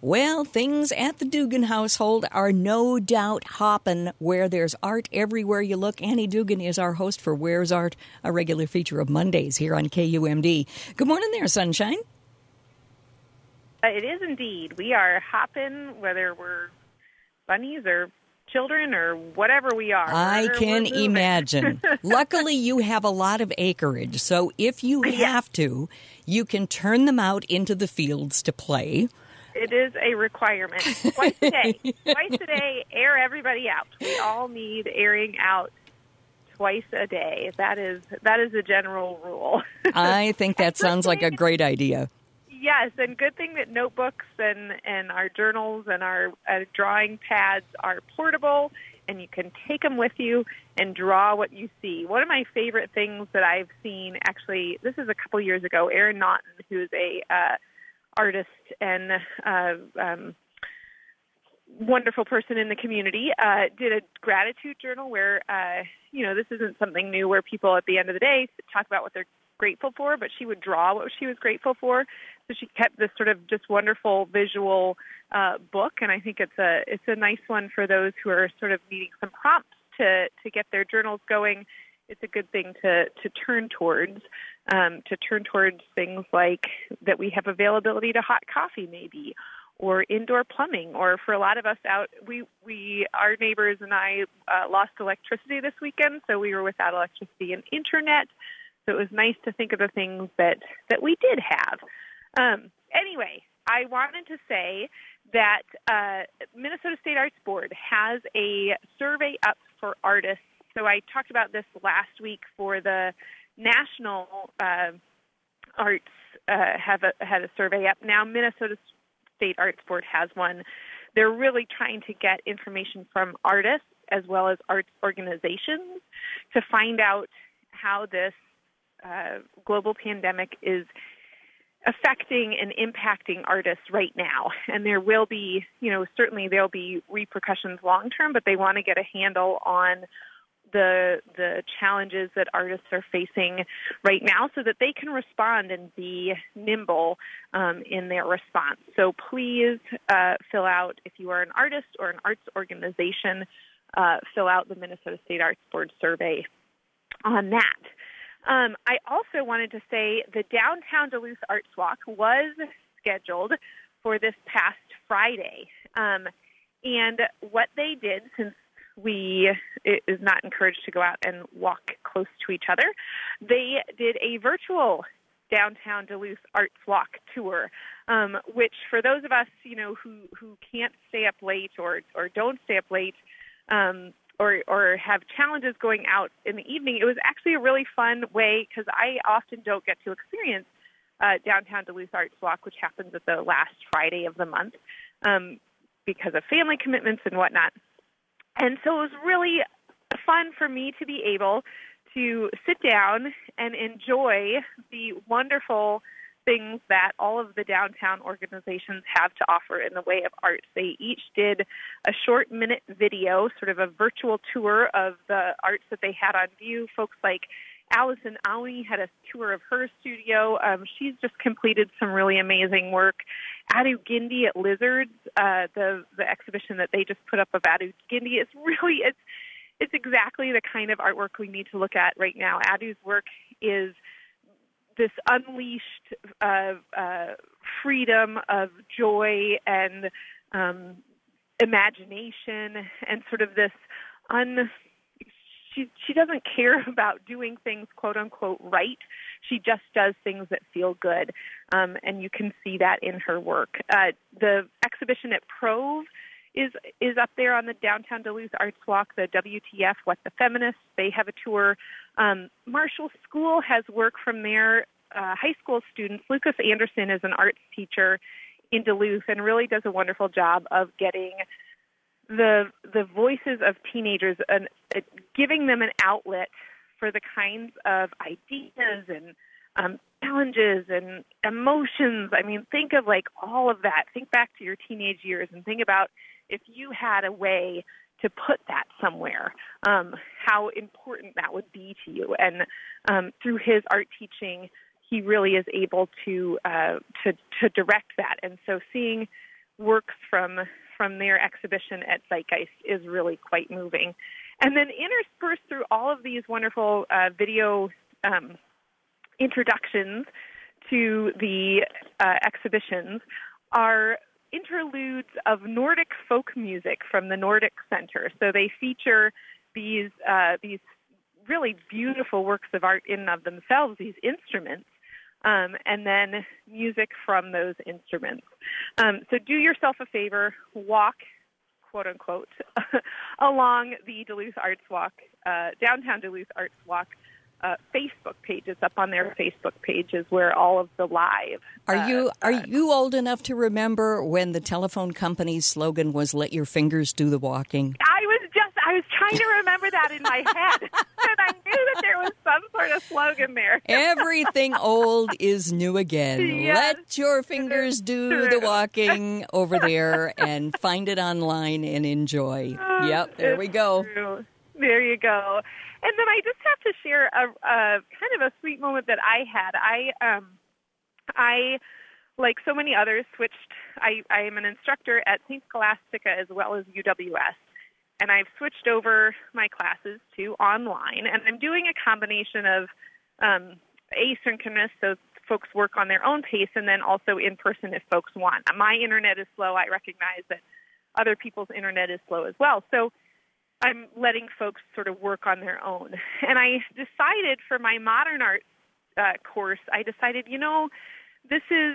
Well, things at the Dugan household are no doubt hopping where there's art everywhere you look. Annie Dugan is our host for Where's Art, a regular feature of Mondays here on KUMD. Good morning there, Sunshine. It is indeed. We are hopping, whether we're bunnies or children or whatever we are. I can imagine. Luckily, you have a lot of acreage, so if you have to, you can turn them out into the fields to play. It is a requirement. Twice a day. Twice a day, air everybody out. We all need airing out twice a day. That is a general rule. I think that sounds like a great idea. Yes, and good thing that notebooks and our journals and our drawing pads are portable, and you can take them with you and draw what you see. One of my favorite things that I've seen, actually, this is a couple years ago, Erin Naughton, who's a artist and wonderful person in the community, did a gratitude journal where, this isn't something new where people at the end of the day talk about what they're grateful for, but she would draw what she was grateful for. So she kept this sort of just wonderful visual book, and I think it's a nice one for those who are sort of needing some prompts to get their journals going. It's a good thing to turn towards things like that we have availability to hot coffee maybe, or indoor plumbing, or for a lot of us out, our neighbors and I lost electricity this weekend, so we were without electricity and internet. So it was nice to think of the things that we did have. Anyway, I wanted to say that Minnesota State Arts Board has a survey up for artists. So I talked about this last week for the National Arts had a survey up. Now Minnesota State Arts Board has one. They're really trying to get information from artists as well as arts organizations to find out how this global pandemic is affecting and impacting artists right now. And there will be, certainly there'll be repercussions long term, but they want to get a handle on the challenges that artists are facing right now so that they can respond and be nimble in their response. So please fill out, if you are an artist or an arts organization, fill out the Minnesota State Arts Board survey on that. I also wanted to say the Downtown Duluth Arts Walk was scheduled for this past Friday. And what they did, since it is not encouraged to go out and walk close to each other, they did a virtual Downtown Duluth Arts Walk tour, which for those of us, who can't stay up late or don't stay up late, or have challenges going out in the evening, it was actually a really fun way, because I often don't get to experience Downtown Duluth Arts Walk, which happens at the last Friday of the month because of family commitments and whatnot. And so it was really fun for me to be able to sit down and enjoy the wonderful things that all of the downtown organizations have to offer in the way of arts. They each did a short minute video, sort of a virtual tour of the arts that they had on view. Folks like Allison Aui had a tour of her studio. She's just completed some really amazing work. Adu Gindi at Lizards, the exhibition that they just put up of Adu Gindi, it's exactly the kind of artwork we need to look at right now. Adu's work is this unleashed freedom of joy and imagination, and sort of this she doesn't care about doing things quote unquote right. She just does things that feel good, and you can see that in her work. The exhibition at Prove is up there on the Downtown Duluth Arts Walk. The WTF, What the Feminists, they have a tour. Marshall School has work from their high school students. Lucas Anderson is an arts teacher in Duluth and really does a wonderful job of getting the voices of teenagers and giving them an outlet for the kinds of ideas and challenges and emotions. I mean, think of like all of that. Think back to your teenage years and think about if you had a way to put that somewhere, how important that would be to you. And through his art teaching, he really is able to direct that. And so seeing works from their exhibition at Zeitgeist is really quite moving. And then interspersed through all of these wonderful video introductions to the exhibitions are interludes of Nordic folk music from the Nordic Center. So they feature these really beautiful works of art in and of themselves, these instruments, and then music from those instruments. So do yourself a favor, walk, quote unquote, along the Duluth Arts Walk, downtown Duluth Arts Walk Facebook page. It's up on their Facebook page is where all of the live. Are you old enough to remember when the telephone company's slogan was "Let your fingers do the walking"? I was trying to remember that in my head, and I knew that there was some sort of slogan there. Everything old is new again. Yes. Let your fingers do the walking over there, and find it online and enjoy. Yep, there we go. True. There you go. And then I just have to share a kind of a sweet moment that I had. I like so many others, switched. I am an instructor at St. Scholastica as well as UWS. And I've switched over my classes to online, and I'm doing a combination of asynchronous, so folks work on their own pace, and then also in person if folks want. My internet is slow. I recognize that other people's internet is slow as well. So I'm letting folks sort of work on their own. And I decided for my modern art course, I decided, this is,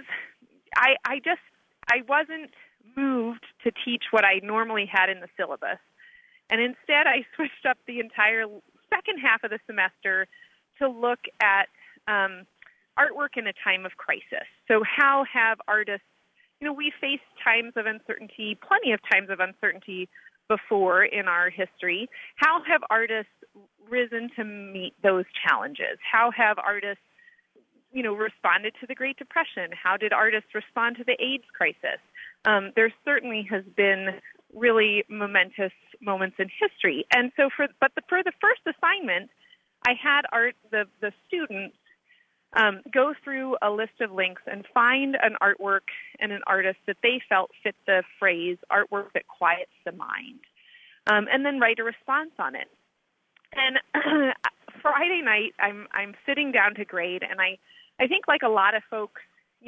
I wasn't moved to teach what I normally had in the syllabus. And instead, I switched up the entire second half of the semester to look at artwork in a time of crisis. So how have artists, we faced times of uncertainty, plenty of times of uncertainty before in our history. How have artists risen to meet those challenges? How have artists, responded to the Great Depression? How did artists respond to the AIDS crisis? There certainly has been really momentous moments in history. And so for the first assignment, I had the students go through a list of links and find an artwork and an artist that they felt fit the phrase artwork that quiets the mind, and then write a response on it. And Friday night, I'm sitting down to grade, and I think like a lot of folks,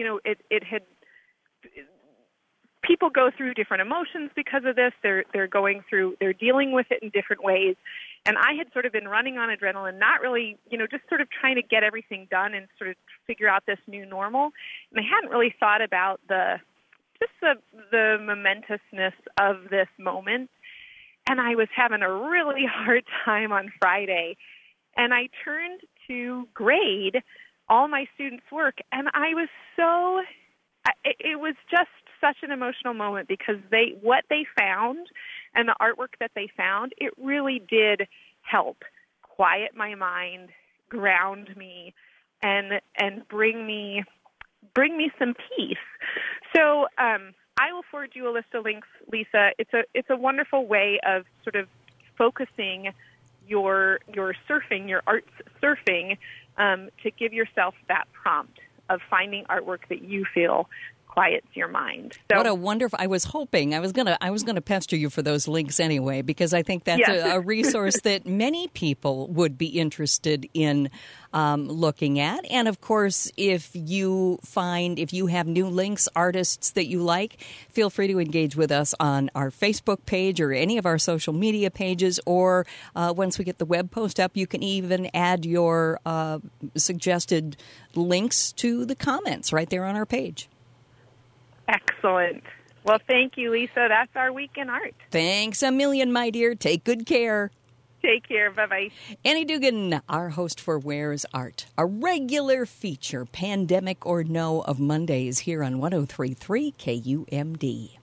people go through different emotions because of this. They're dealing with it in different ways. And I had sort of been running on adrenaline, not really, just sort of trying to get everything done and sort of figure out this new normal. And I hadn't really thought about the momentousness of this moment. And I was having a really hard time on Friday. And I turned to grade all my students' work, and I was it was just such an emotional moment because what they found and the artwork that they found, it really did help quiet my mind, ground me, and bring me some peace. So I will forward you a list of links, Lisa. It's a wonderful way of sort of focusing your surfing, your arts surfing, to give yourself that prompt of finding artwork that you feel quiets your mind. So, what a wonderful! I was hoping I was gonna pester you for those links anyway, because I think that's a resource that many people would be interested in looking at. And of course, if you have new links, artists that you like, feel free to engage with us on our Facebook page or any of our social media pages. Or once we get the web post up, you can even add your suggested links to the comments right there on our page. Excellent. Well, thank you, Lisa. That's our Week in Art. Thanks a million, my dear. Take good care. Take care. Bye-bye. Annie Dugan, our host for Where's Art, a regular feature, pandemic or no, of Mondays here on 103.3 KUMD.